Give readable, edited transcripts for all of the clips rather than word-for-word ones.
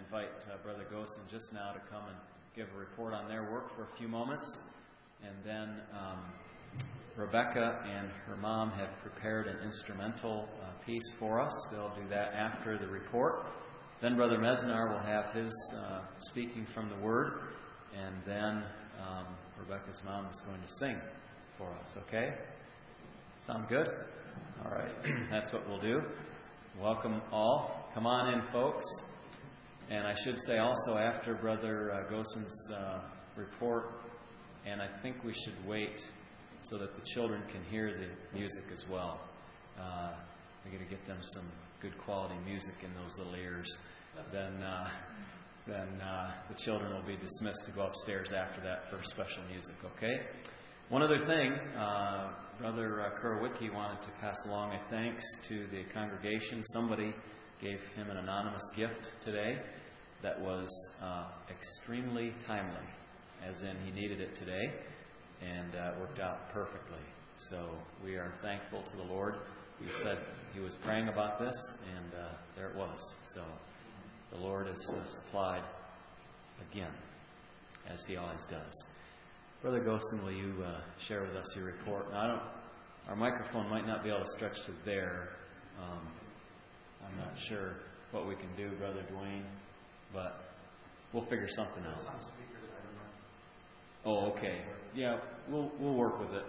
invite Brother Gosen just now to come and give a report on their work for a few moments. And then Rebecca and her mom have prepared an instrumental piece for us. They'll do that after the report. Then Brother Mesnar will have his speaking from the Word. And then Rebecca's mom is going to sing for us, okay? Sound good? All right, that's what we'll do. Welcome all. Come on in, folks. And I should say also after Brother Gosen's report, and I think we should wait so that the children can hear the music as well. We're going to get them some good quality music in those little ears. Then the children will be dismissed to go upstairs after that for special music, okay? One other thing, Brother Kurowicki wanted to pass along a thanks to the congregation. Somebody gave him an anonymous gift today that was extremely timely, as in he needed it today, and it worked out perfectly. So we are thankful to the Lord. He said he was praying about this, and there it was. So the Lord has supplied again, as he always does. Brother Gosen, will you share with us your report? Now, our microphone might not be able to stretch to there. I'm not sure what we can do, Brother Dwayne, but we'll figure something out. Some speakers, I don't know. Oh, okay. Yeah, we'll work with it.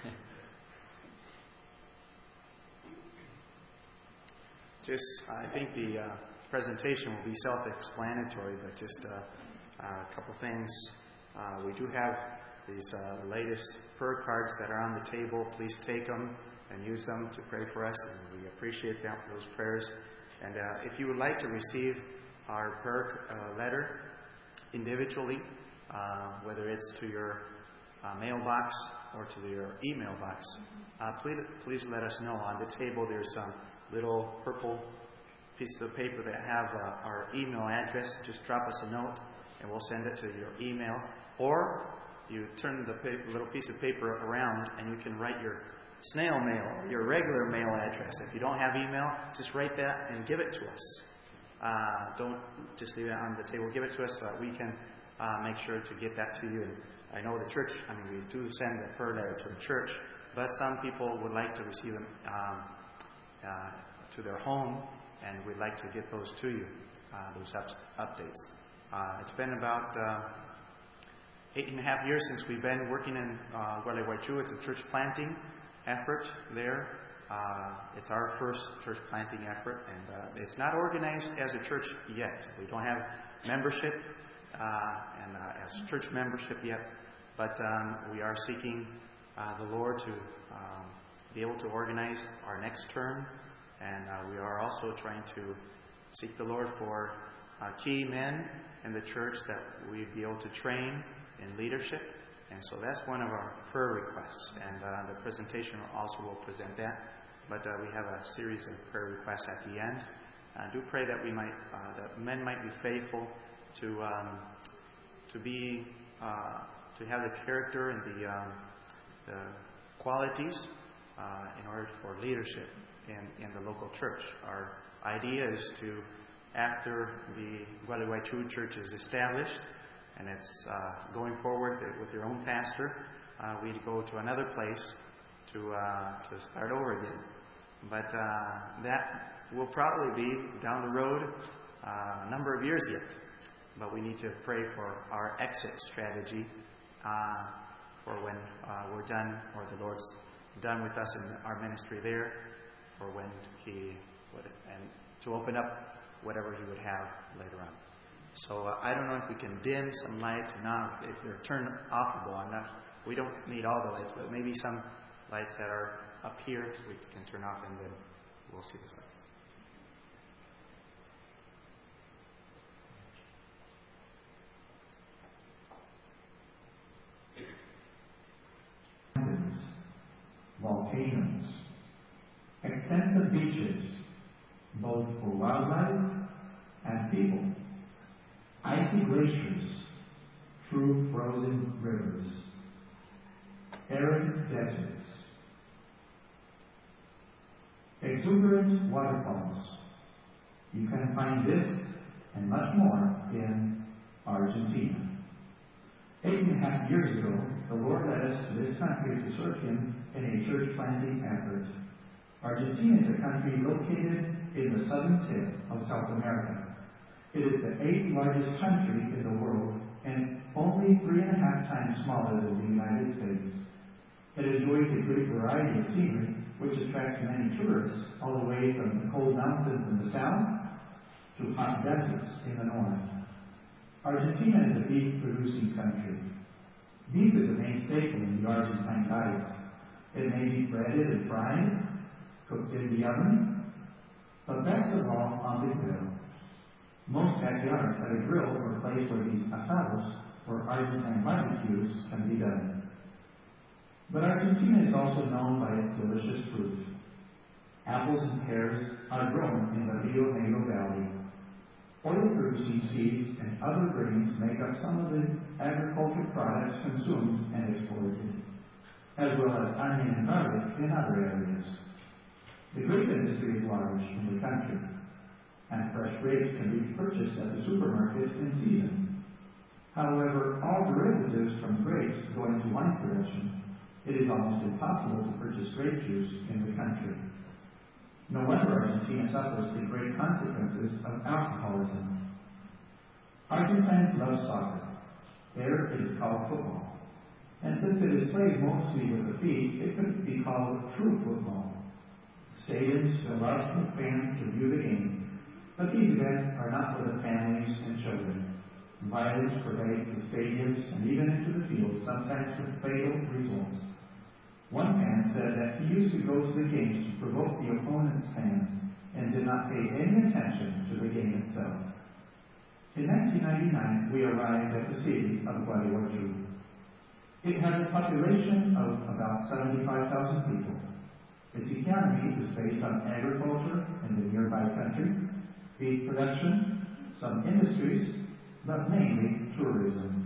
I think the presentation will be self-explanatory, but just a couple things. We do have these latest prayer cards that are on the table. Please take them and use them to pray for us, and we appreciate those prayers. And if you would like to receive our prayer letter individually, whether it's to your mailbox or to your email box, please let us know. On the table there's some little purple pieces of paper that have our email address. Just drop us a note and we'll send it to your email. Or you turn the little piece of paper around and you can write your snail mail or your regular mail address. If you don't have email, just write that and give it to us. Don't just leave it on the table. Give it to us so that we can make sure to get that to you. And I know the church, we do send the prayer letter to the church, but some people would like to receive them to their home, and we'd like to get those to you, those updates. It's been about 8.5 years since we've been working in Gualeguaychú. It's a church planting effort there. It's our first church planting effort, and it's not organized as a church yet. We don't have membership as church membership yet, but we are seeking the Lord to be able to organize our next term, and we are also trying to seek the Lord for key men in the church that we'd be able to train in leadership. And so that's one of our prayer requests, and the presentation also will present that. But we have a series of prayer requests at the end. Do pray that that men might be faithful to have the character and the qualities in order for leadership in the local church. Our idea is to, after the Gualeguaychú church is established and it's going forward with your own pastor, we'd go to another place to start over again. But that will probably be down the road a number of years yet. But we need to pray for our exit strategy for when we're done, or the Lord's done with us in our ministry there, or when He would, and to open up whatever He would have later on. So I don't know if we can dim some lights or not. If they're turned offable, we don't need all the lights, but maybe some lights that are up here we can turn off, and then we'll see the lights. Volcanoes, extensive beaches, both for wildlife and people, icy glaciers, true frozen rivers, arid deserts, exuberant waterfalls. You can find this and and much more in Argentina. 8.5 years ago, the Lord led us to this country to serve Him in a church planting effort. Argentina is a country located in the southern tip of South America. It is the 8th largest country in the world and only 3.5 times smaller than the United States. It enjoys a great variety of scenery, which attracts many tourists all the way from the cold mountains in the south to hot deserts in the north. Argentina is a beef-producing country. Beef is the main staple in the Argentine diet. It may be breaded and fried, cooked in the oven, but best of all on the grill. Most backyards have a grill or place where these asados, or Argentine barbecues, can be done. But Argentina is also known by its delicious fruit. Apples and pears are grown in the Rio Negro Valley. Oil-producing seeds and other grains make up some of the agricultural products consumed and exported, as well as onion and garlic in other areas. The grape industry is large in the country, and fresh grapes can be purchased at the supermarket in season. However, all derivatives from grapes go into wine production. It is almost impossible to purchase grape juice in the country. No wonder Argentina suffers the great consequences of alcoholism. Argentines love soccer. There it is called football. And since it is played mostly with the feet, it could be called true football. Stadiums fill up with fans to view the game, but these events are not for the families and children. Violence pervades the stadiums and even into the fields, sometimes with fatal results. One fan said that he used to go to the games to provoke the opponent's fans and did not pay any attention to the game itself. In 1999, we arrived at the city of Gualeguaychú. It has a population of about 75,000 people. Its economy is based on agriculture in the nearby country, beef production, some industries, but mainly tourism.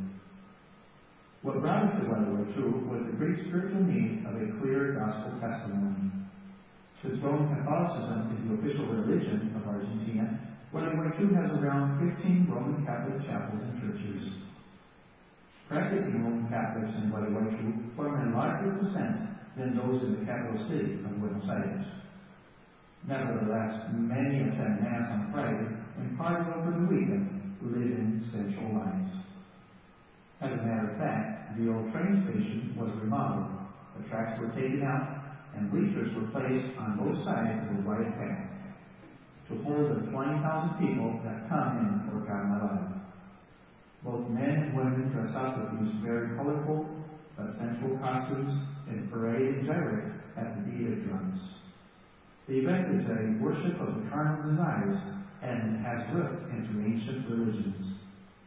What brought us to Gualeguaychú was the great spiritual need of a clear gospel testimony. Since Roman Catholicism is the official religion of Argentina, Gualeguaychú has around 15 Roman Catholic chapels and churches. Practicing Roman Catholics in Gualeguaychú form a larger percent than those in the capital city of Buenos Aires. Nevertheless, many attend Mass on Friday and party over the weekend live in central lines. As a matter of fact, the old train station was remodeled. The tracks were taken out, and bleachers were placed on both sides of the wide path to hold the 20,000 people that come in for Carnaval. Both men and women dress up with these very colorful but sensual costumes and parade and gyrate at the beat of drums. The event is a worship of the carnal desires and has roots into ancient religions,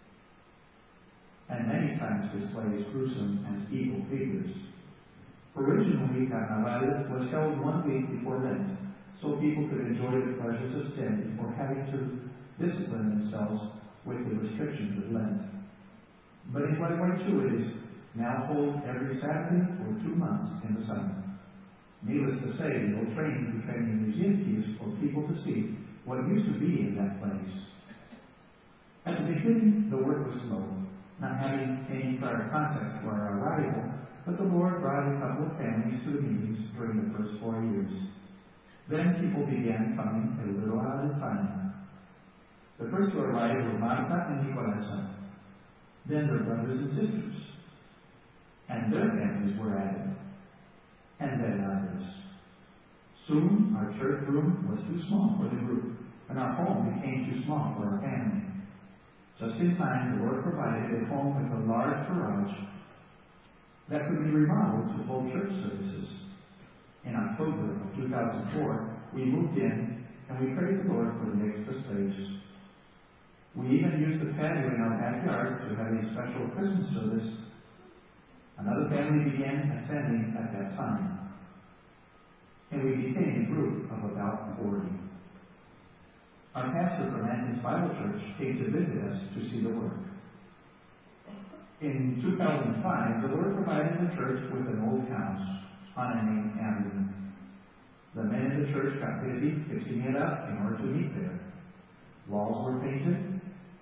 and many times displays gruesome and evil figures. Originally, Carnaval was held 1 week before Lent, so people could enjoy the pleasures of sin before having to discipline themselves with the restrictions of Lent. But in Gualeguaychú it is now held every Saturday for 2 months in the summer. Needless to say, the old train became a museum piece for people to see what used to be in that place. At the beginning, the work was slow, not having any prior contact for our arrival, but the Lord brought a couple of families to the meetings during the first 4 years. Then people began coming a little at a time. The first to arrive were Marta and Nicolasa, then their brothers and sisters, and their families were added, and then others. Soon our church room was too small for the group, and our home became too small for our family. Just in time, the Lord provided a home with a large garage that could be remodeled to hold church services. In October of 2004, we moved in and we praised the Lord for the extra space. We even used the patio in our backyard to have a special Christmas service. Another family began attending at that time, and we became a group of about 40. Our pastor from Athens Bible Church came to visit us to see the work. In 2005, the Lord provided the church with an old house on a main avenue. The men in the church got busy fixing it up in order to meet there. Walls were painted,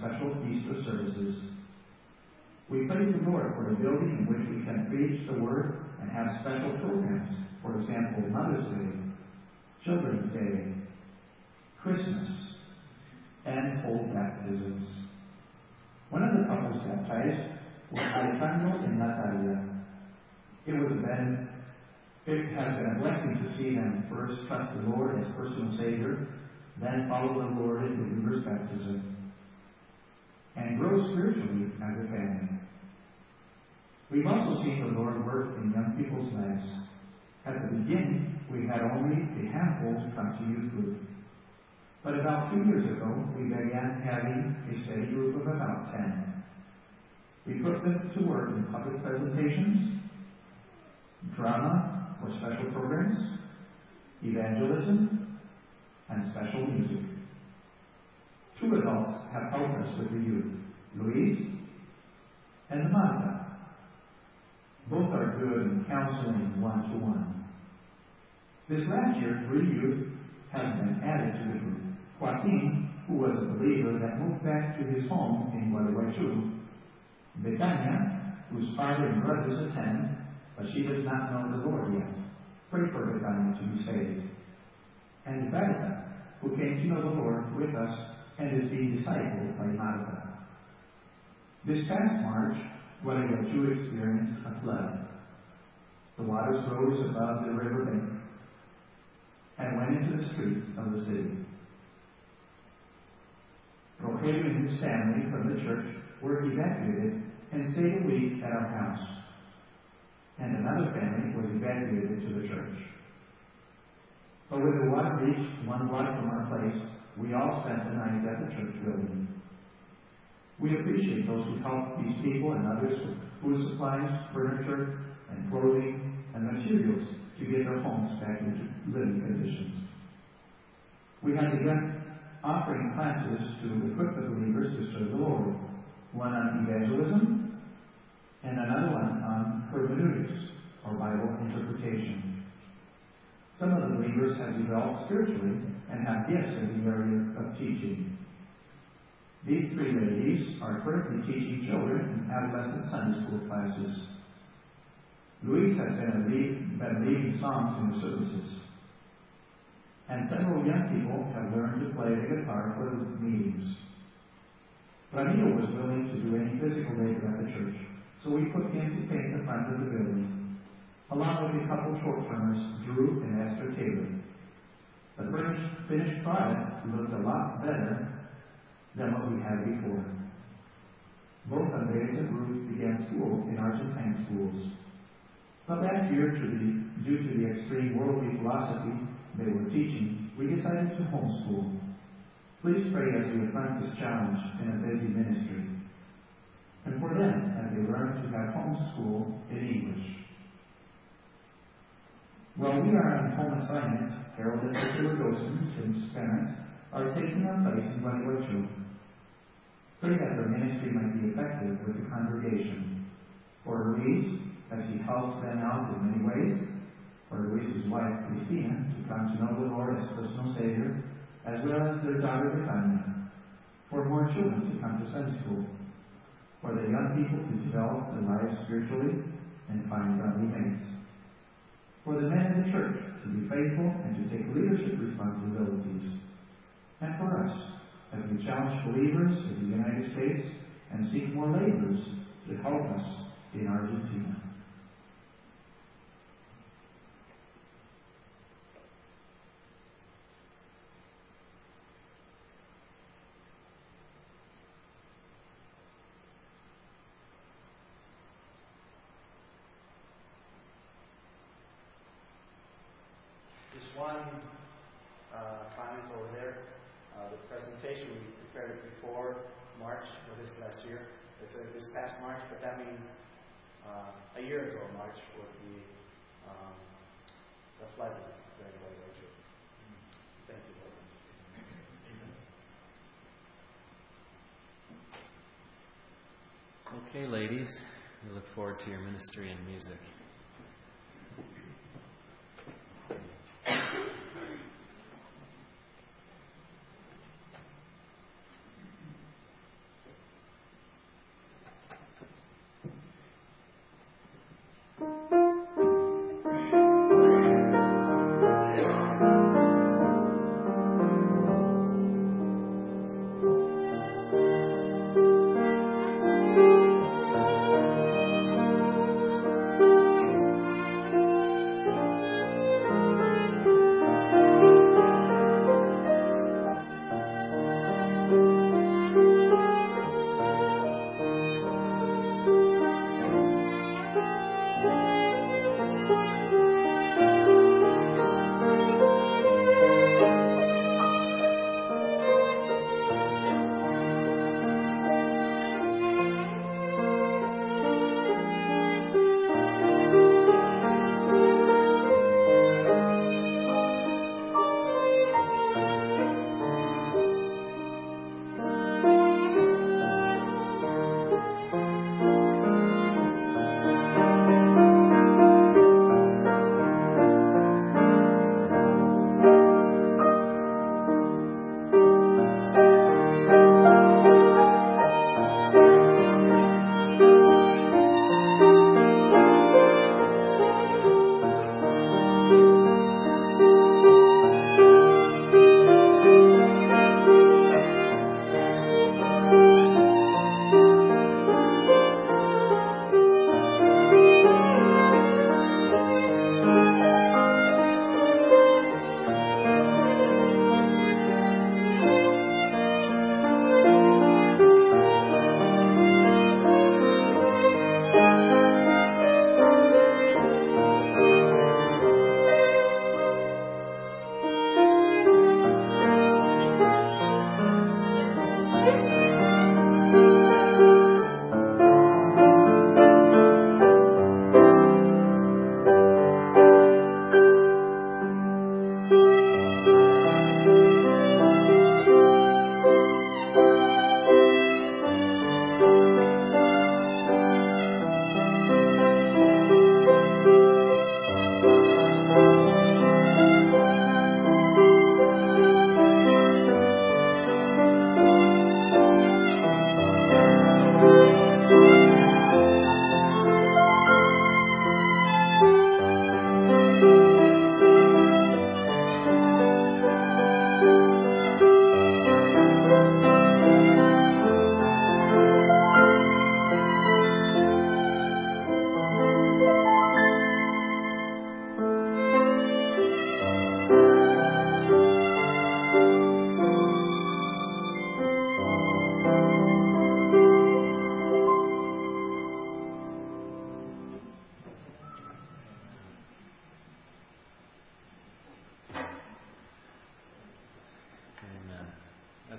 special Easter services. We praise the Lord for the building in which we can preach the Word and have special programs, for example, Mother's Day, Children's Day, Christmas, and hold baptisms. One of the couples baptized was Alejandro and Natalia. It has been a blessing to see them first trust the Lord as personal Savior, then follow the Lord in believer's baptism, and grow spiritually as a family. We've also seen the Lord work in young people's lives. At the beginning, we had only a handful to come to youth group. But about 2 years ago, we began having a steady group of about 10. We put them to work in public presentations, drama or special programs, evangelism, and special music. 2 adults have helped us with the youth, Luis and Marta. Both are good in counseling one-to-one. This last year, 3 youth have been added to the group. Joaquin, who was a believer that moved back to his home in Gualeguaychú. Betania, whose father and brothers attend, but she does not know the Lord yet. Pray for Betania to be saved. And Berta, who came to know the Lord with us and is being discipled by Marta. This past March, Gualeguaychú experienced a flood. The waters rose above the riverbank and went into the streets of the city. Rogelio and his family from the church were evacuated and stayed a week at our house. And another family was evacuated to the church. But when the water reached 1 block from our place, we all spent the night at the church building. We appreciate those who help these people and others with food supplies, furniture, and clothing, and materials to get their homes back into living conditions. We have begun offering classes to equip the believers to serve the Lord, one on evangelism and another one on hermeneutics, or Bible interpretation. Some of the believers have developed spiritually and have gifts in the area of teaching. These 3 ladies are currently teaching children in adolescent Sunday school classes. Luis has been leading songs in the services. And several young people have learned to play the guitar for the meetings. Ramiro was willing to do any physical labor at the church, so we put him to paint the front of the building, along with a couple short-termers, Drew and Esther Taylor. The finished product looked a lot better than what we had before. Both Andres and Ruth began school in Argentine schools. But last year, due to the extreme worldly philosophy they were teaching, we decided to homeschool. Please pray as we affront this challenge in a busy ministry. And for them, as they learn to have homeschool in English. While we are on home assignment, Harold and Priscilla Gosen, Tim's parents, are taking our place in Gualeguaychú. Pray that their ministry might be effective with the congregation. For Luis, as he helps them out in many ways, for Luis's wife, Cristina, to come to know the Lord as personal Savior, as well as their daughter, Betania, for more children to come to Sunday school, for the young people to develop their lives spiritually and find godly mates, for the men in the church to be faithful and to take leadership responsibilities, and for us, as we challenge believers in the United States and seek more laborers to help us in Argentina. One comment over there. The presentation, we prepared it before March of this last year. It says this past March, but that means a year ago, March, was the flooding during Gualeguaychú. Thank you very much. Okay, ladies, we look forward to your ministry and music.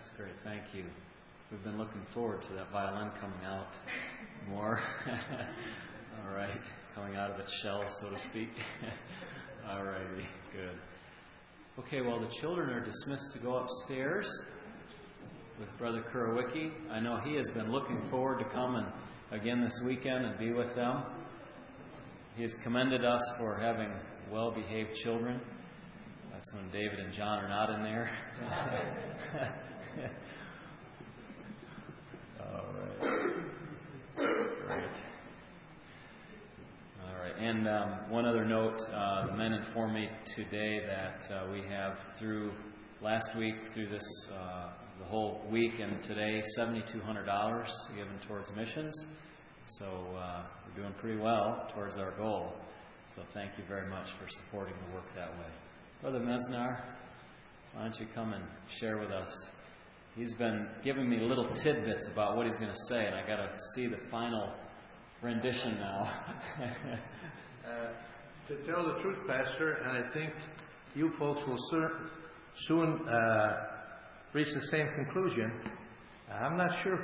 That's great. Thank you. We've been looking forward to that violin coming out more. All right. Coming out of its shell, so to speak. All righty. Good. Okay, well, the children are dismissed to go upstairs with Brother Kurawicki. I know he has been looking forward to coming again this weekend and be with them. He has commended us for having well-behaved children. That's when David and John are not in there. All right. Great. All right. And one other note, the men informed me today that we have through last week, through this the whole week and today, $7,200 given towards missions. So we're doing pretty well towards our goal. So thank you very much for supporting the work that way. Brother Mesnar, why don't you come and share with us? He's been giving me little tidbits about what he's going to say, and I got to see the final rendition now. To tell the truth, Pastor, and I think you folks will soon reach the same conclusion. I'm not sure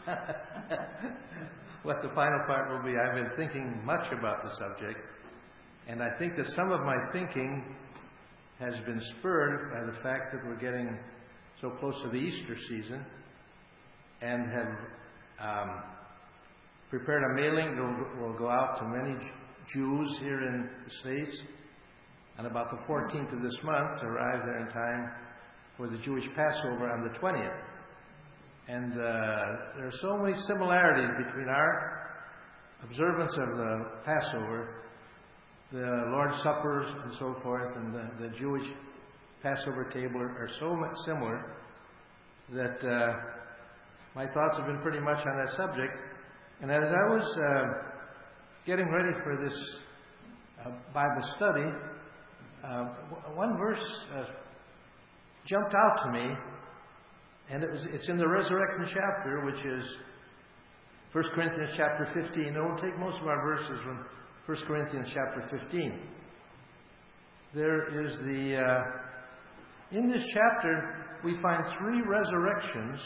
what the final part will be. I've been thinking much about the subject, and I think that some of my thinking has been spurred by the fact that we're getting so close to the Easter season and have prepared a mailing that will go out to many Jews here in the States on about the 14th of this month to arrive there in time for the Jewish Passover on the 20th. And there are so many similarities between our observance of the Passover, the Lord's Suppers and so forth, and the Jewish Passover table are so much similar that my thoughts have been pretty much on that subject. And as I was getting ready for this Bible study, one verse jumped out to me, and it's in the resurrection chapter, which is 1 Corinthians chapter 15. And we'll take most of our verses from 1 Corinthians chapter 15. There is in this chapter, we find 3 resurrections,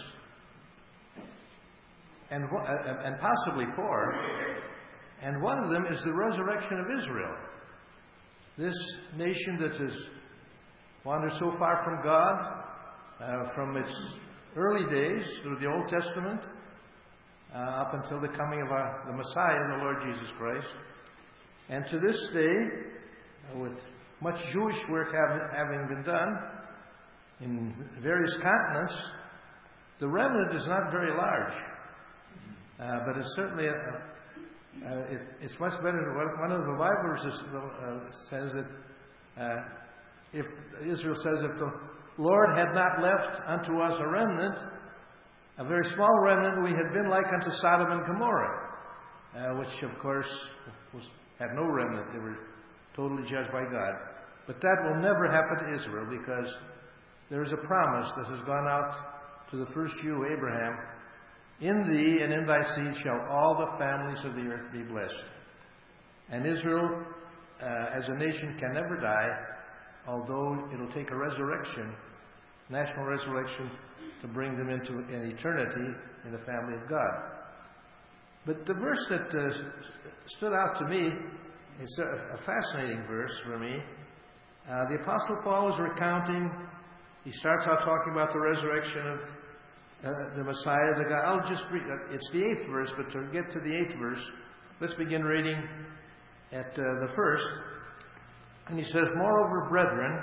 and possibly 4, and one of them is the resurrection of Israel. This nation that has wandered so far from God, from its early days through the Old Testament, up until the coming of the Messiah, the Lord Jesus Christ. And to this day, with much Jewish work having been done in various continents, the remnant is not very large. But it's certainly, it's much better. One of the Bible verses says that if Israel says, if the Lord had not left unto us a remnant, a very small remnant, we had been like unto Sodom and Gomorrah, which of course had no remnant. They were totally judged by God. But that will never happen to Israel, because there is a promise that has gone out to the first Jew, Abraham: in thee and in thy seed shall all the families of the earth be blessed. And Israel, as a nation, can never die, although it'll take a resurrection, national resurrection, to bring them into an eternity in the family of God. But the verse that stood out to me is a fascinating verse for me. The Apostle Paul is recounting, he starts out talking about the resurrection of the Messiah, the God. I'll just read, it's the 8th verse, but to get to the 8th verse, let's begin reading at the first. And he says, moreover, brethren,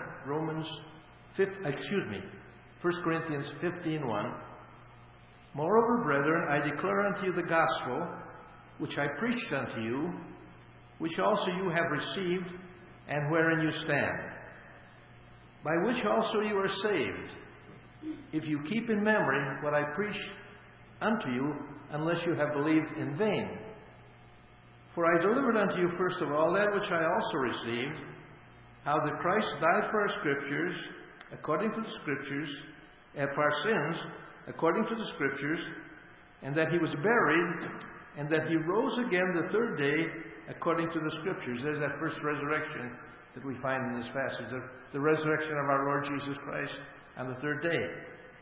1 Corinthians 15:1. Moreover, brethren, I declare unto you the gospel, which I preached unto you, which also you have received, and wherein you stand, by which also you are saved, if you keep in memory what I preached unto you, unless you have believed in vain. For I delivered unto you first of all that which I also received, how that Christ died for our Scriptures, according to the Scriptures, and for our sins, according to the Scriptures, and that he was buried, and that he rose again the 3rd day, according to the Scriptures. There's that first resurrection that we find in this passage, the resurrection of our Lord Jesus Christ on the 3rd day.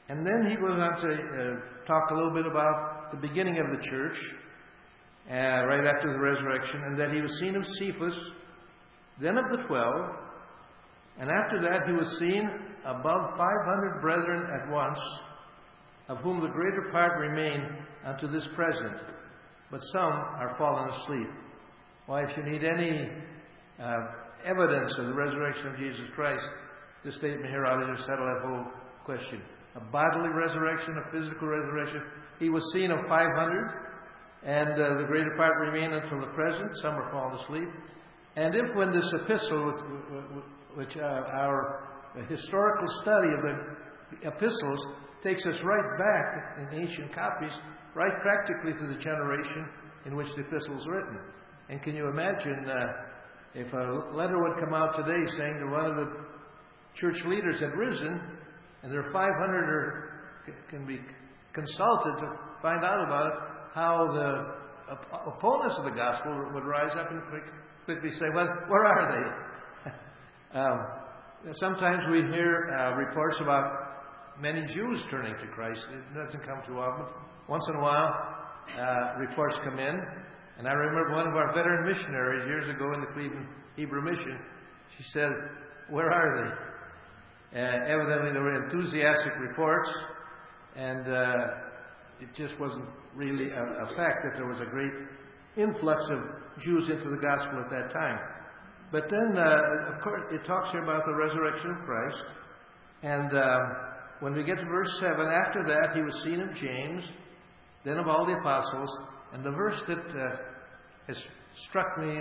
And then he goes on to talk a little bit about the beginning of the church, right after the resurrection, and that he was seen of Cephas, then of the 12, and after that he was seen above 500 brethren at once, of whom the greater part remain unto this present, but some are fallen asleep. Why, if you need any evidence of the resurrection of Jesus Christ, this statement here ought to just settle that whole question. A bodily resurrection, a physical resurrection. He was seen of 500, and the greater part remain until the present. Some are fallen asleep. And if when this epistle, which our historical study of the epistles takes us right back in ancient copies, right practically to the generation in which the epistle was written. And can you imagine if a letter would come out today saying that one of the church leaders had risen, and there are 500 can be consulted to find out about it, how the opponents of the gospel would rise up and quickly say, well, where are they? Sometimes we hear reports about many Jews turning to Christ. It doesn't come too often. Once in a while, reports come in. And I remember one of our veteran missionaries years ago in the Cleveland Hebrew Mission, she said, where are they? Evidently there were enthusiastic reports, and it just wasn't really a fact that there was a great influx of Jews into the gospel at that time. But then, of course, it talks here about the resurrection of Christ. And when we get to verse 7, after that, he was seen of James, then of all the apostles. And the verse that has struck me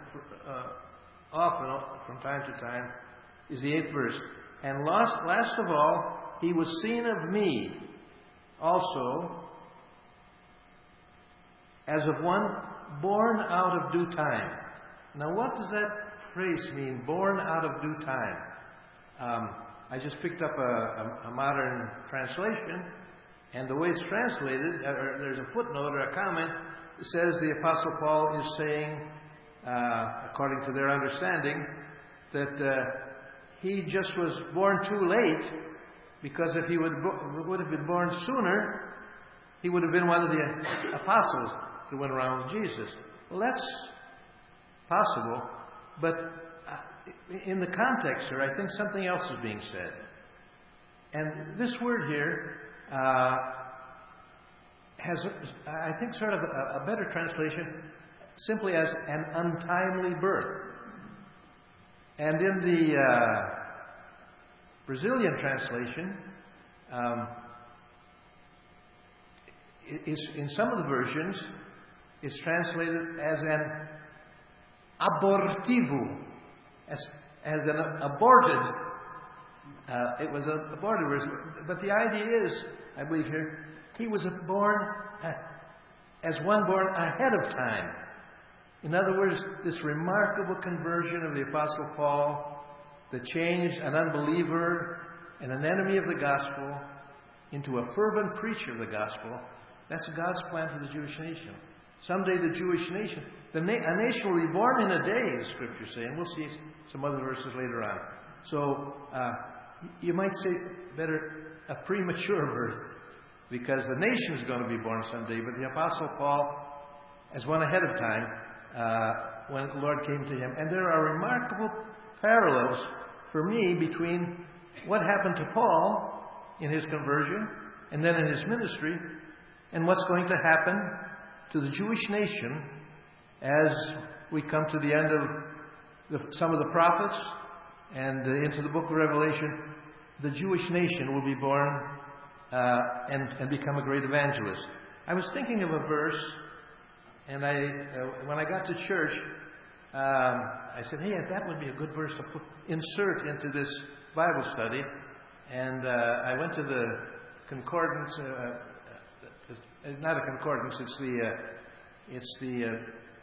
often from time to time is the 8th verse. And last of all, he was seen of me also as of one born out of due time. Now, what does that phrase mean, born out of due time? I just picked up a modern translation, and the way it's translated, there's a footnote or a comment that says the Apostle Paul is saying, according to their understanding, that he just was born too late, because if he would have been born sooner, he would have been one of the apostles who went around with Jesus. Well, that's possible, but in the context here, I think something else is being said. And this word here has, I think, sort of a better translation, simply as an untimely birth. And in the Brazilian translation, in some of the versions, it's translated as an abortivo, as an aborted. It was an aborted version. But the idea is, I believe here, he was born as one born ahead of time. In other words, this remarkable conversion of the Apostle Paul that changed an unbeliever and an enemy of the gospel into a fervent preacher of the gospel, that's God's plan for the Jewish nation. Someday the Jewish nation, a nation will be born in a day, the Scriptures say, and we'll see some other verses later on. So you might say better a premature birth, because the nation is going to be born someday, but the Apostle Paul as one ahead of time when the Lord came to him. And there are remarkable parallels for me between what happened to Paul in his conversion and then in his ministry, and what's going to happen to the Jewish nation as we come to the end of some of the prophets and into the book of Revelation. The Jewish nation will be born and become a great evangelist. I was thinking of a verse, and when I got to church, I said, hey, that would be a good verse to insert into this Bible study. And I went to the concordance, not a concordance, it's the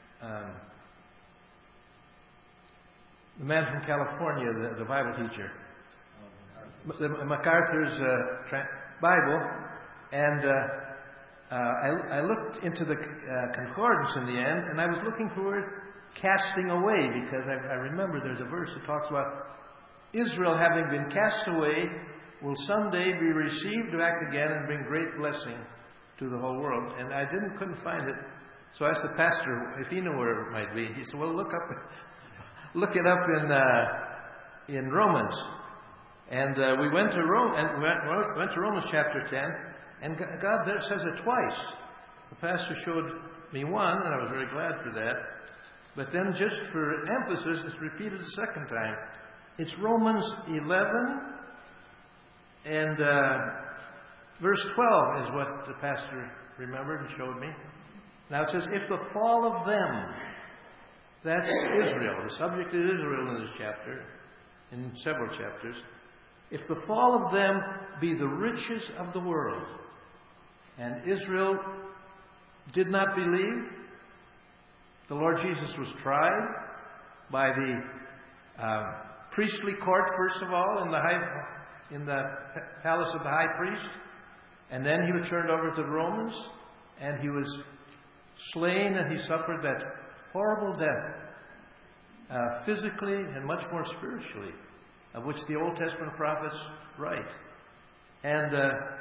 man from California, the Bible teacher, MacArthur's Bible, and I looked into the concordance in the end, and I was looking for the word casting away, because I remember there's a verse that talks about Israel having been cast away will someday be received back again and bring great blessing to the whole world. And I couldn't find it. So I asked the pastor if he knew where it might be. He said, well, look it up in Romans. And we went to Rome, and went to Romans chapter 10, and God there says it twice. The pastor showed me one, and I was very glad for that. But then just for emphasis, it's repeated a second time. It's Romans 11, and verse 12 is what the pastor remembered and showed me. Now it says, if the fall of them, that's Israel. The subject is Israel in this chapter, in several chapters. If the fall of them be the riches of the world, and Israel did not believe, the Lord Jesus was tried by the priestly court, first of all, in the palace of the high priest, and then he was turned over to the Romans, and he was slain, and he suffered that horrible death, physically and much more spiritually, of which the Old Testament prophets write. And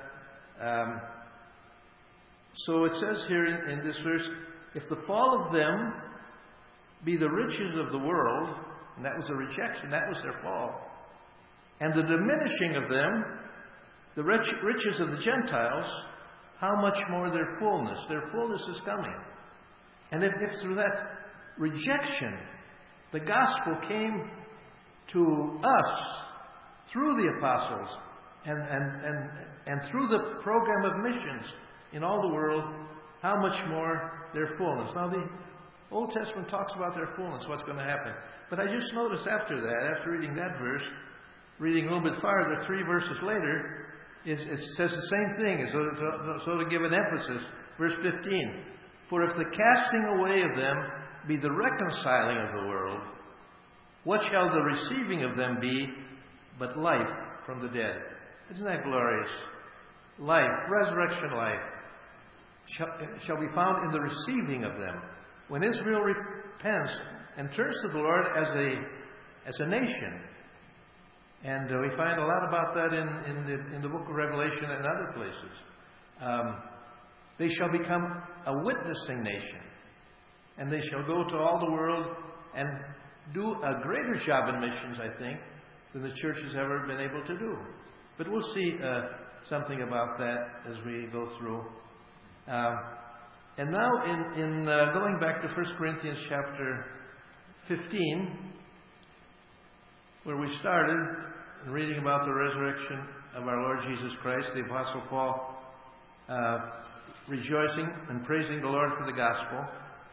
so it says here in this verse, if the fall of them be the riches of the world, and that was a rejection, that was their fall, and the diminishing of them, the riches of the Gentiles, how much more their fullness is coming. And if through that rejection, the gospel came to us through the apostles and through the program of missions in all the world, how much more their fullness. Now the Old Testament talks about their fullness, what's going to happen. But I just noticed after reading that verse, reading a little bit farther, 3 verses later, it says the same thing. So to give an emphasis, verse 15, for if the casting away of them be the reconciling of the world, what shall the receiving of them be but life from the dead? Isn't that glorious? Life, resurrection life, shall be found in the receiving of them. When Israel repents and turns to the Lord as a nation, and we find a lot about that in the book of Revelation and other places. They shall become a witnessing nation, and they shall go to all the world and do a greater job in missions, I think, than the church has ever been able to do. But we'll see something about that as we go through. And now, in going back to 1 Corinthians chapter 15, where we started, reading about the resurrection of our Lord Jesus Christ, the Apostle Paul rejoicing and praising the Lord for the gospel.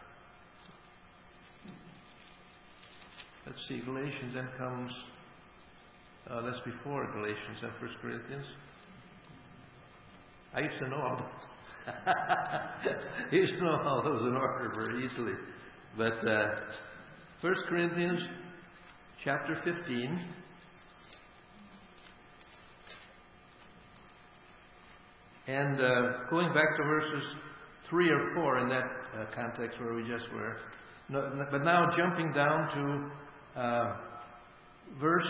Let's see, Galatians then comes, that's before Galatians and 1 Corinthians. I used to know all those. I used to know all those in order very easily. But 1 Corinthians chapter 15. And going back to verses 3 or 4 in that context where we just were. But now jumping down to verse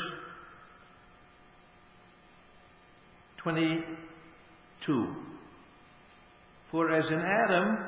22. For as in Adam,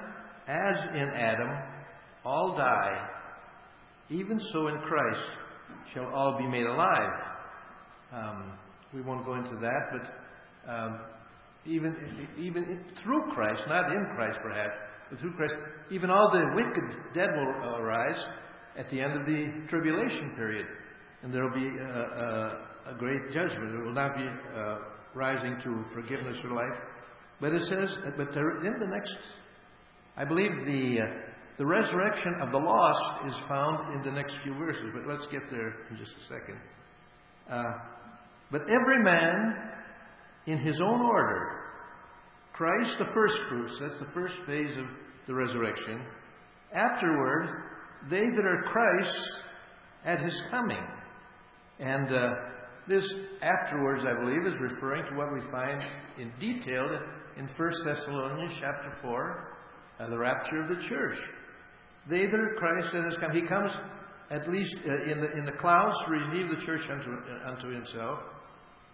all die, even so in Christ shall all be made alive. We won't go into that, but even through Christ, not in Christ perhaps, but through Christ, even all the wicked dead will arise at the end of the tribulation period. And there will be a great judgment. It will not be rising to forgiveness or life. But it says, in the next, I believe the resurrection of the lost is found in the next few verses. But let's get there in just a second. But every man in his own order, Christ the first fruits, that's the first phase of the resurrection. Afterward, they that are Christ's at his coming. And this afterwards, I believe, is referring to what we find in detail in 1 Thessalonians chapter 4, the rapture of the church. They that are Christ at his coming. He comes at least in the clouds to receive the church unto himself.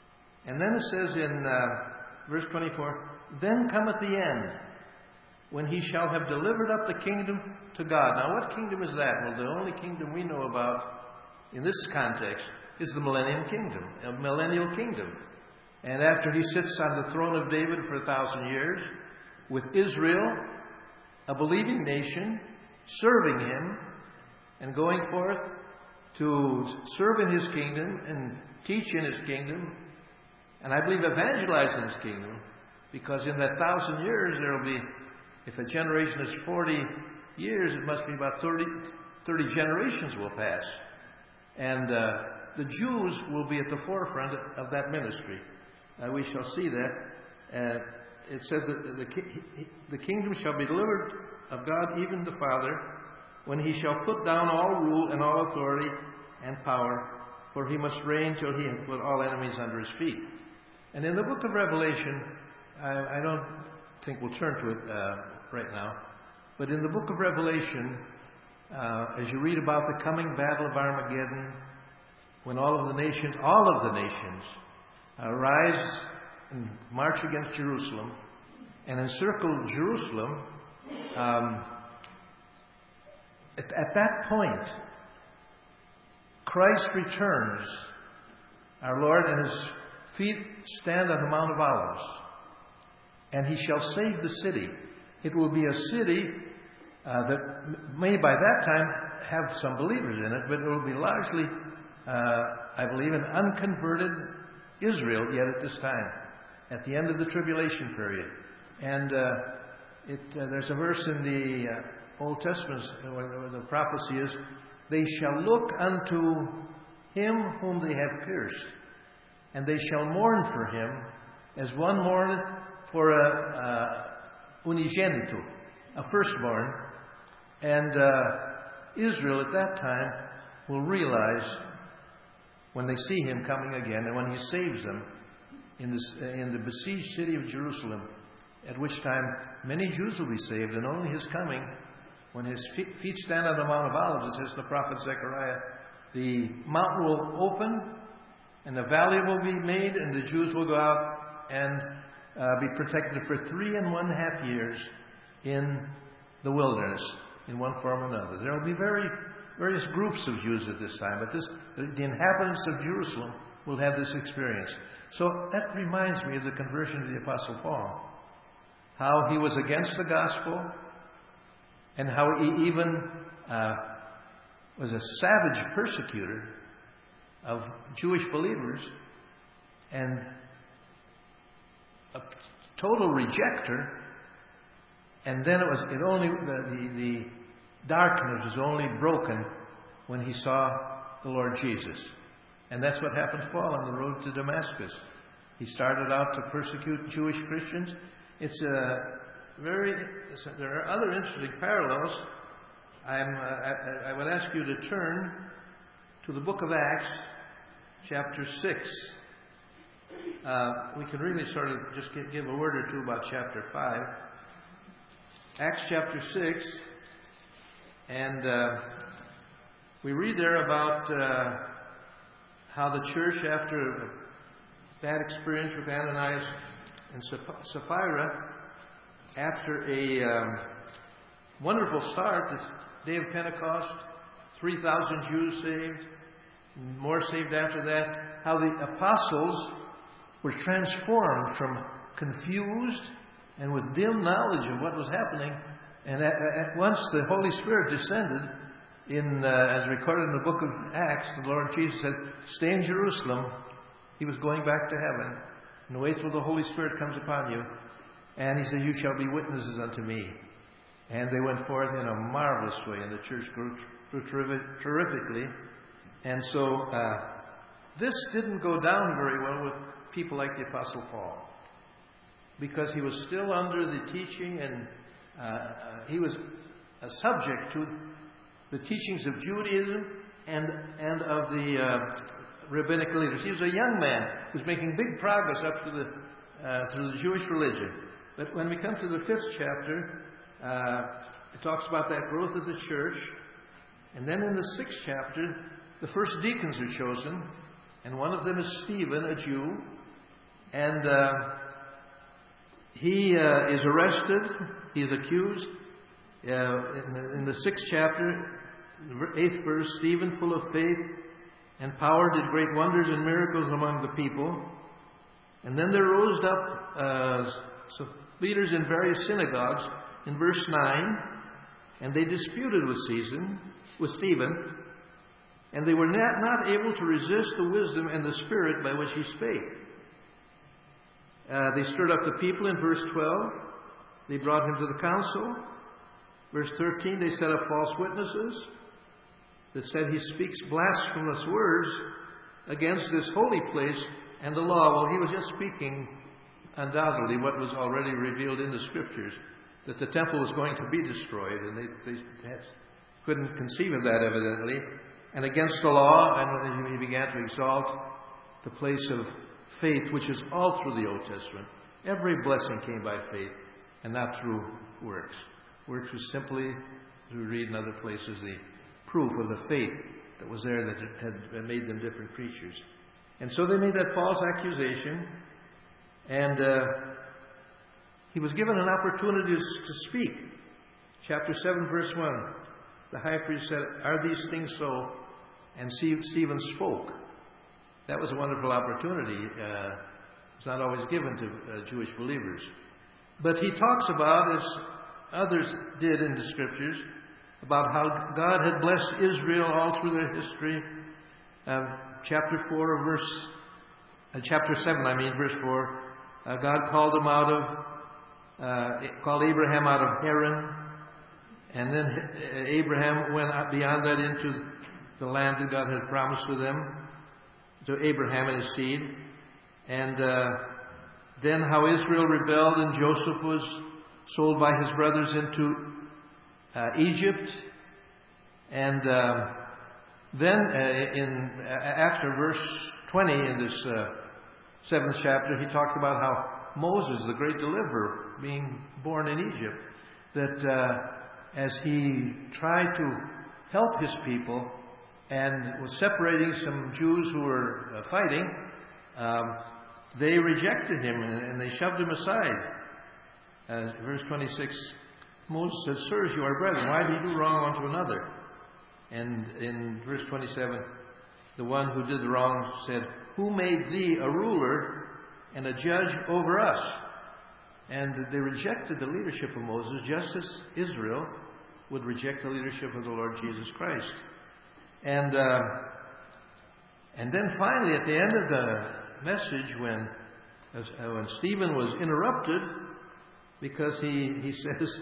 And then it says in verse 24, then cometh the end, when he shall have delivered up the kingdom to God. Now, what kingdom is that? Well, the only kingdom we know about in this context is the millennial kingdom. And after he sits on the throne of David for 1,000 years, with Israel, a believing nation, serving him and going forth to serve in his kingdom and teach in his kingdom, and I believe evangelize in his kingdom, because in that 1,000 years there will be, if a generation is 40 years, it must be about 30 generations will pass. And the Jews will be at the forefront of that ministry. We shall see that. It says that the kingdom shall be delivered of God, even the Father, when he shall put down all rule and all authority and power, for he must reign till he hath put all enemies under his feet. And in the book of Revelation, I don't think we'll turn to it right now, but in the book of Revelation, as you read about the coming battle of Armageddon, when all of the nations rise and march against Jerusalem and encircle Jerusalem, at that point, Christ returns, our Lord, and his feet stand on the Mount of Olives, and he shall save the city. It will be a city that may by that time have some believers in it, but it will be largely, I believe, an unconverted Israel yet at this time, at the end of the tribulation period. And there's a verse in the Old Testament where the prophecy is, they shall look unto him whom they have pierced, and they shall mourn for him as one mourneth for a unigenitus, a firstborn. And Israel at that time will realize, when they see him coming again, and when he saves them in the besieged city of Jerusalem, at which time many Jews will be saved, and only his coming, when his feet stand on the Mount of Olives, it says the prophet Zechariah, the mountain will open, and the valley will be made, and the Jews will go out and be protected for 3.5 years in the wilderness, in one form or another. There will be various groups of Jews at this time, but the inhabitants of Jerusalem will have this experience. So that reminds me of the conversion of the Apostle Paul, how he was against the gospel, and how he even was a savage persecutor of Jewish believers and a total rejecter. And then the darkness was only broken when he saw the Lord Jesus. And that's what happened to Paul on the road to Damascus. He started out to persecute Jewish Christians. There are other interesting parallels. I would ask you to turn to the book of Acts, chapter 6. We can really sort of just give a word or two about chapter 5. Acts chapter 6, and we read there about how the church, after a bad experience with Ananias and Sapphira, after a wonderful start, the day of Pentecost, 3,000 Jews saved, more saved after that, how the apostles were transformed from confused and with dim knowledge of what was happening, and at once the Holy Spirit descended, as recorded in the book of Acts. The Lord Jesus said, "Stay in Jerusalem." He was going back to heaven. "And wait till the Holy Spirit comes upon you." And he said, "You shall be witnesses unto me." And they went forth in a marvelous way, and the church grew terrifically. And so this didn't go down very well with people like the Apostle Paul, because he was still under the teaching, and he was subject to the teachings of Judaism and of the rabbinical leaders. He was a young man who was making big progress up through the Jewish religion. But when we come to the 5th chapter, it talks about that growth of the church. And then in the 6th chapter, the first deacons are chosen, and one of them is Stephen, a Jew. And he is arrested. He is accused. In the 6th chapter, the 8th verse, Stephen, full of faith and power, did great wonders and miracles among the people. And then there rose up some leaders in various synagogues in verse 9, and they disputed with Stephen, and they were not able to resist the wisdom and the spirit by which he spake. They stirred up the people in verse 12. They brought him to the council. Verse 13, they set up false witnesses that said he speaks blasphemous words against this holy place and the law. Well, he was just speaking undoubtedly what was already revealed in the Scriptures, that the temple was going to be destroyed, and they couldn't conceive of that, evidently. And against the law, and he began to exalt the place of faith, which is all through the Old Testament. Every blessing came by faith and not through works. Works was simply, as we read in other places, the proof of the faith that was there that had made them different creatures. And so they made that false accusation, and he was given an opportunity to speak. Chapter 7, verse 1. The high priest said, "Are these things so?" And Stephen spoke. That was a wonderful opportunity. It's not always given to Jewish believers. But he talks about, as others did in the Scriptures, about how God had blessed Israel all through their history. Chapter 7, verse 4. God called Abraham out of Haran, and then Abraham went beyond that into the land that God had promised to them, to Abraham and his seed. And then how Israel rebelled, and Joseph was sold by his brothers into Egypt. And then after verse 20 in this 7th chapter, he talked about how Moses, the great deliverer, being born in Egypt, that as he tried to help his people and was separating some Jews who were fighting, they rejected him and they shoved him aside. Verse 26, Moses said, "Sirs, you are brethren. Why do you do wrong one to another?" And in verse 27, the one who did the wrong said, "Who made thee a ruler and a judge over us?" And they rejected the leadership of Moses, just as Israel would reject the leadership of the Lord Jesus Christ. And then finally, at the end of the message, when Stephen was interrupted, because he says,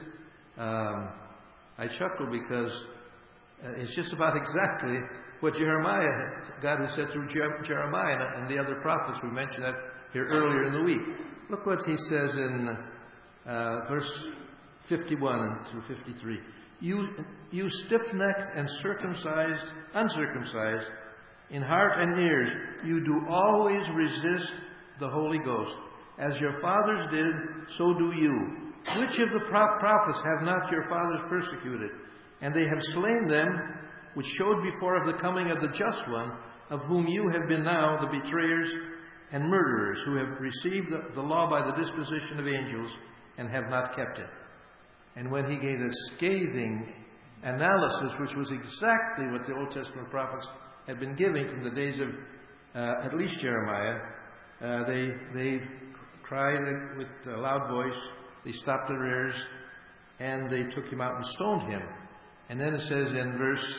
I chuckle because it's just about exactly what God has said through Jeremiah and the other prophets. We mentioned that here earlier in the week. Look what he says in verse 51 through 53. You stiff-necked and uncircumcised in heart and ears, you do always resist the Holy Ghost. As your fathers did, so do you. Which of the prophets have not your fathers persecuted? And they have slain them, which showed before of the coming of the Just One, of whom you have been now the betrayers and murderers, who have received the law by the disposition of angels, and have not kept it. And when he gave a scathing analysis, which was exactly what the Old Testament prophets had been giving from the days of at least Jeremiah, they cried with a loud voice, they stopped their ears, and they took him out and stoned him. And then it says in verse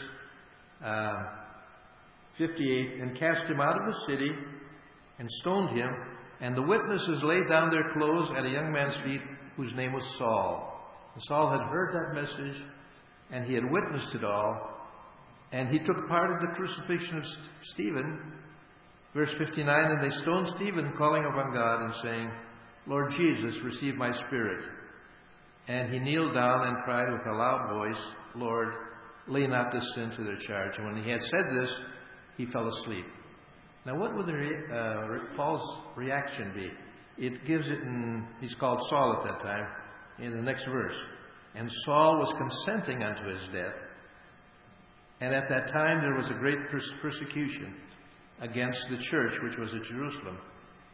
58, and cast him out of the city, and stoned him, and the witnesses laid down their clothes at a young man's feet, whose name was Saul. And Saul had heard that message, and he had witnessed it all, and he took part in the crucifixion of Stephen. Verse 59, and they stoned Stephen, calling upon God and saying, Lord Jesus, receive my spirit. And he kneeled down and cried with a loud voice, Lord, lay not this sin to their charge. And when he had said this, he fell asleep. Now what would Paul's reaction be? It gives it he's called Saul at that time, in the next verse. And Saul was consenting unto his death. And at that time there was a great persecution against the church which was at Jerusalem.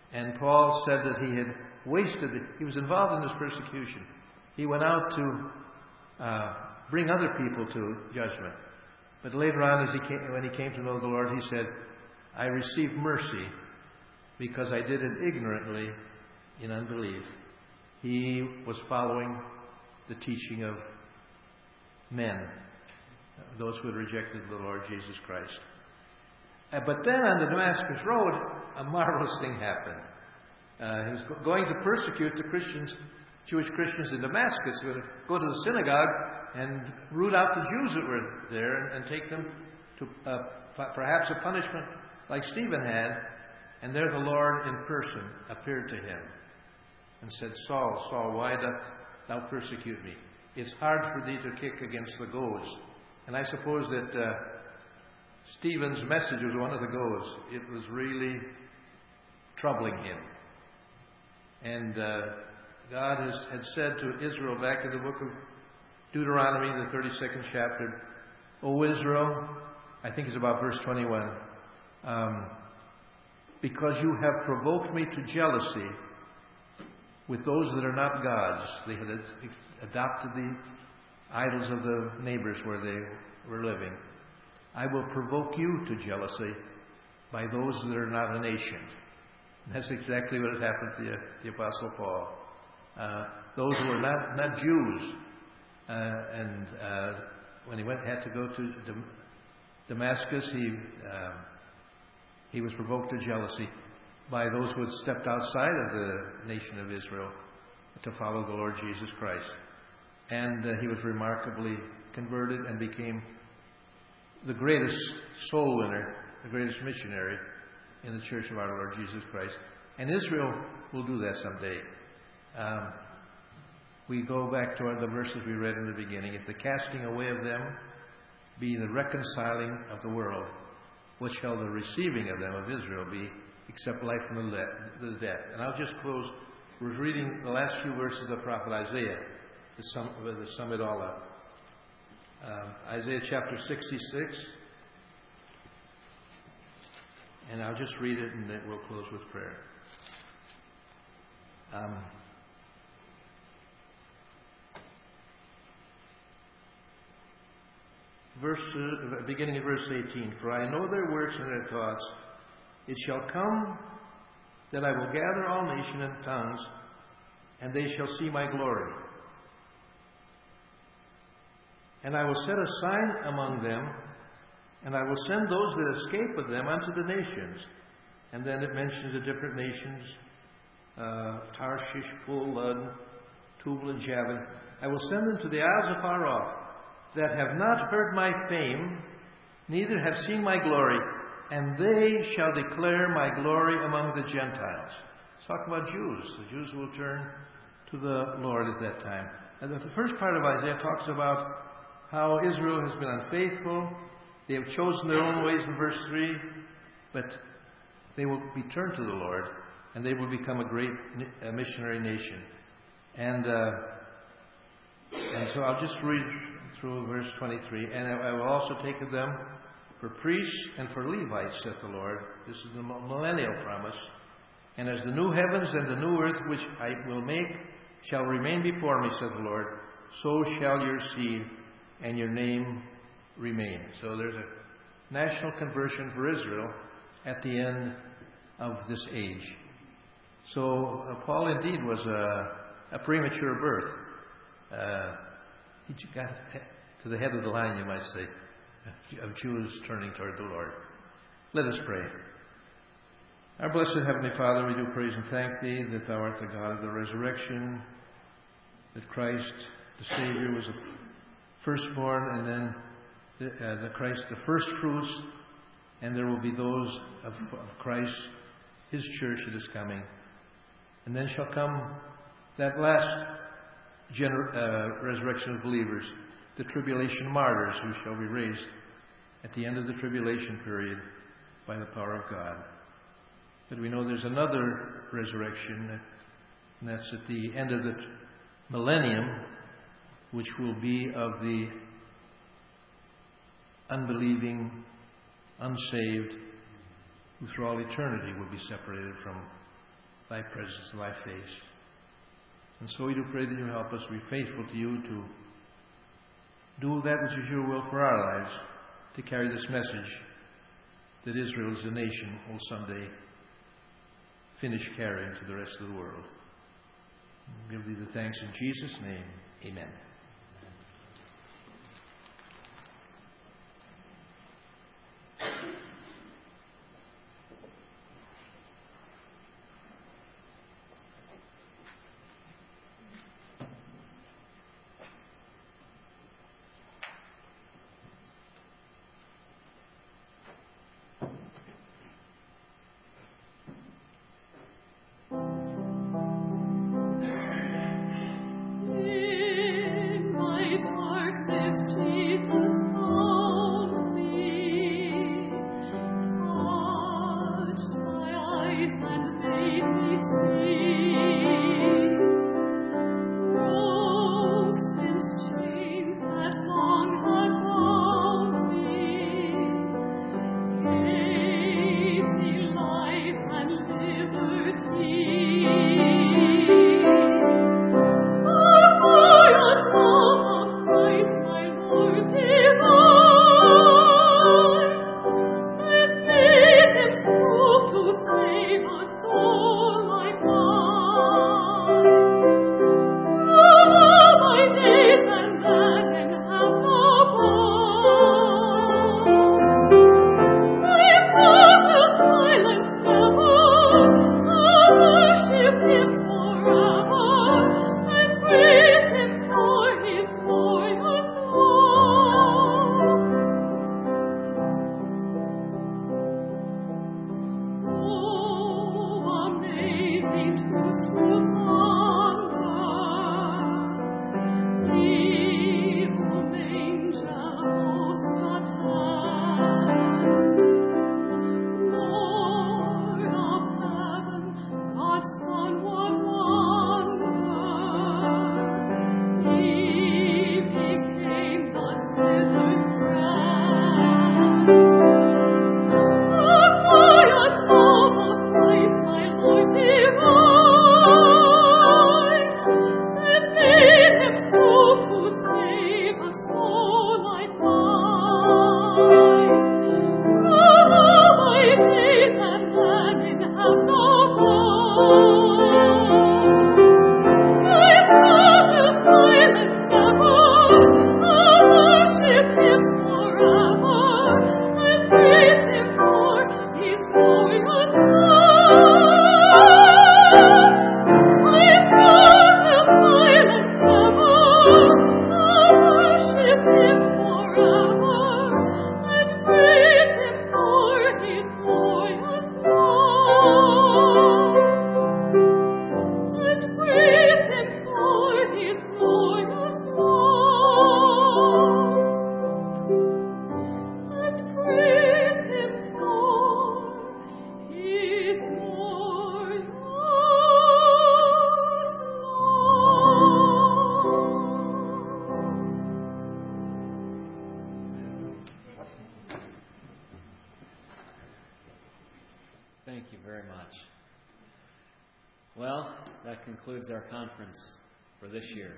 And Paul said that he had wasted it. He was involved in this persecution. He went out to bring other people to judgment. But later on, when he came to know the Lord, he said, I received mercy because I did it ignorantly in unbelief. He was following the teaching of men, those who had rejected the Lord Jesus Christ. But then on the Damascus Road, a marvelous thing happened. He was going to persecute the Christians, Jewish Christians in Damascus. He would go to the synagogue and root out the Jews that were there and take them to perhaps a punishment like Stephen had. And there the Lord in person appeared to him and said, Saul, Saul, why dost thou persecute me? It's hard for thee to kick against the goads. And I suppose that Stephen's message was one of the goads. It was really troubling him. And God had said to Israel back in the book of Deuteronomy, the 32nd chapter, O Israel, I think it's about verse 21, because you have provoked me to jealousy with those that are not gods. They had adopted the idols of the neighbors where they were living. I will provoke you to jealousy by those that are not a nation. And that's exactly what had happened to the Apostle Paul. Those who were not Jews. And when he had to go to Damascus, he was provoked to jealousy by those who had stepped outside of the nation of Israel to follow the Lord Jesus Christ. And he was remarkably converted and became the greatest soul winner, the greatest missionary in the church of our Lord Jesus Christ. And Israel will do that someday. We go back to the verses we read in the beginning. If the casting away of them be the reconciling of the world, what shall the receiving of them of Israel be, except life from the dead? And I'll just close with reading the last few verses of the prophet Isaiah to sum it all up. Isaiah chapter 66. And I'll just read it and then we'll close with prayer. Beginning at verse 18. For I know their works and their thoughts. It shall come that I will gather all nations and tongues, and they shall see my glory. And I will set a sign among them, and I will send those that escape of them unto the nations. And then it mentions the different nations, Tarshish, Pul, Lud, Tubal, and Javan. I will send them to the isles afar off, that have not heard my fame, neither have seen my glory, and they shall declare my glory among the Gentiles. Let's talk about Jews. The Jews will turn to the Lord at that time. And the first part of Isaiah talks about how Israel has been unfaithful. They have chosen their own ways in verse 3, but they will be turned to the Lord, and they will become a great missionary nation. And so I'll just read through verse 23. And I will also take of them for priests and for Levites, saith the Lord. This is the millennial promise. And as the new heavens and the new earth which I will make shall remain before me, saith the Lord, so shall your seed and your name remain. So there's a national conversion for Israel at the end of this age. So Paul indeed was a premature birth. He got to the head of the line, you might say, of Jews turning toward the Lord. Let us pray. Our blessed Heavenly Father, we do praise and thank Thee that Thou art the God of the resurrection, that Christ, the Savior, was the firstborn, and then the Christ, the first fruits, and there will be those of Christ, His church that is coming. And then shall come that last resurrection of believers, the tribulation martyrs who shall be raised at the end of the tribulation period by the power of God. But we know there's another resurrection, and that's at the end of the millennium, which will be of the unbelieving, unsaved, who through all eternity will be separated from thy presence and thy face. And so we do pray that you help us to be faithful to you, to do that which is your will for our lives, to carry this message that Israel as a nation will someday finish carrying to the rest of the world. We give thee the thanks in Jesus' name. Amen. Thank you very much. Well, that concludes our conference for this year.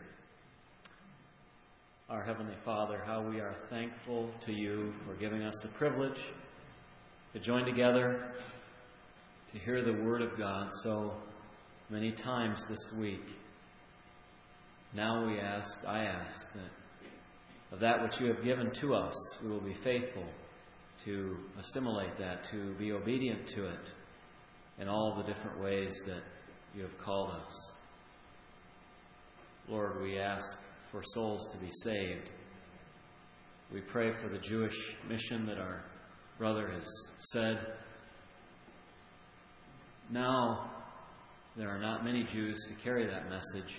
Our Heavenly Father, how we are thankful to you for giving us the privilege to join together to hear the Word of God so many times this week. Now I ask that of that which you have given to us, we will be faithful to assimilate that, to be obedient to it in all the different ways that you have called us. Lord, we ask for souls to be saved. We pray for the Jewish mission that our brother has said. Now, there are not many Jews to carry that message.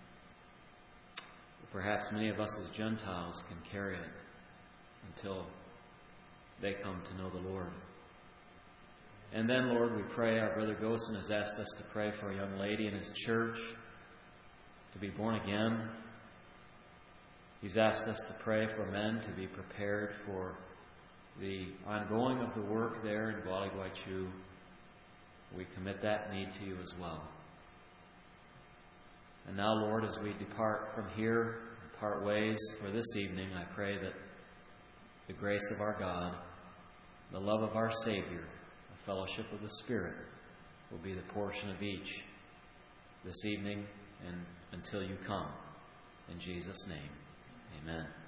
Perhaps many of us as Gentiles can carry it until they come to know the Lord. And then, Lord, we pray, our brother Gosen has asked us to pray for a young lady in his church to be born again. He's asked us to pray for men to be prepared for the ongoing of the work there in Gwaligwaichu. We commit commit that need to you as well. And now, Lord, as we depart from here, part ways for this evening, I pray that the grace of our God, the love of our Savior, the fellowship of the Spirit will be the portion of each this evening and until you come. In Jesus' name, amen.